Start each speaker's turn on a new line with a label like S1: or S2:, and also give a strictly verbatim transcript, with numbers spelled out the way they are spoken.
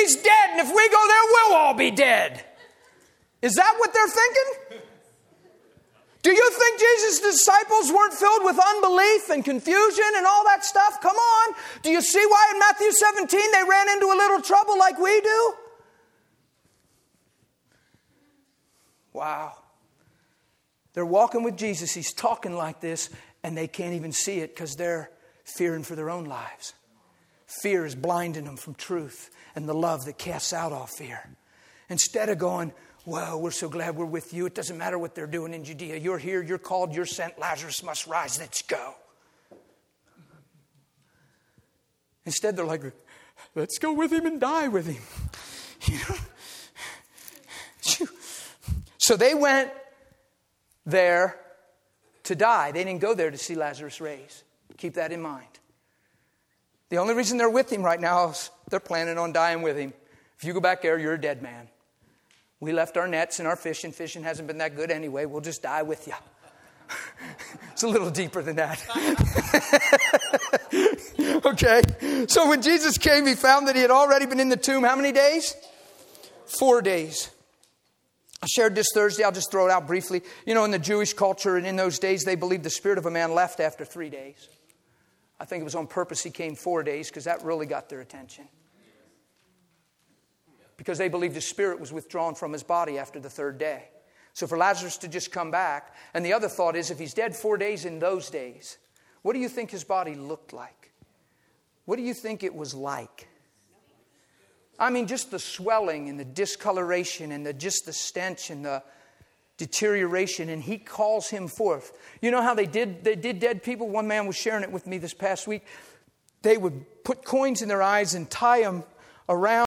S1: he's dead, and if we go there, we'll all be dead. Is that what they're thinking? Do you think Jesus' disciples weren't filled with unbelief and confusion and all that stuff? Come on. Do you see why in Matthew seventeen they ran into a little trouble like we do? Wow. They're walking with Jesus. He's talking like this, and they can't even see it because they're fearing for their own lives. Fear is blinding them from truth and the love that casts out all fear. Instead of going, well, we're so glad we're with you. It doesn't matter what they're doing in Judea. You're here, you're called, you're sent. Lazarus must rise. Let's go. Instead, they're like, let's go with him and die with him. You know? So they went there to die. They didn't go there to see Lazarus raise. Keep that in mind. The only reason they're with him right now is they're planning on dying with him. If you go back there, you're a dead man. We left our nets and our fishing. Fishing hasn't been that good anyway. We'll just die with you. It's a little deeper than that. Okay. So when Jesus came, he found that he had already been in the tomb. How many days? Four days. I shared this Thursday. I'll just throw it out briefly. You know, in the Jewish culture and in those days, they believed the spirit of a man left after three days. I think it was on purpose he came four days because that really got their attention. Because they believed his spirit was withdrawn from his body after the third day. So for Lazarus to just come back. And the other thought is, if he's dead four days in those days, what do you think his body looked like? What do you think it was like? I mean, just the swelling and the discoloration and the just the stench and the deterioration. And he calls him forth. You know how they did they did dead people? One man was sharing it with me this past week. They would put coins in their eyes and tie them around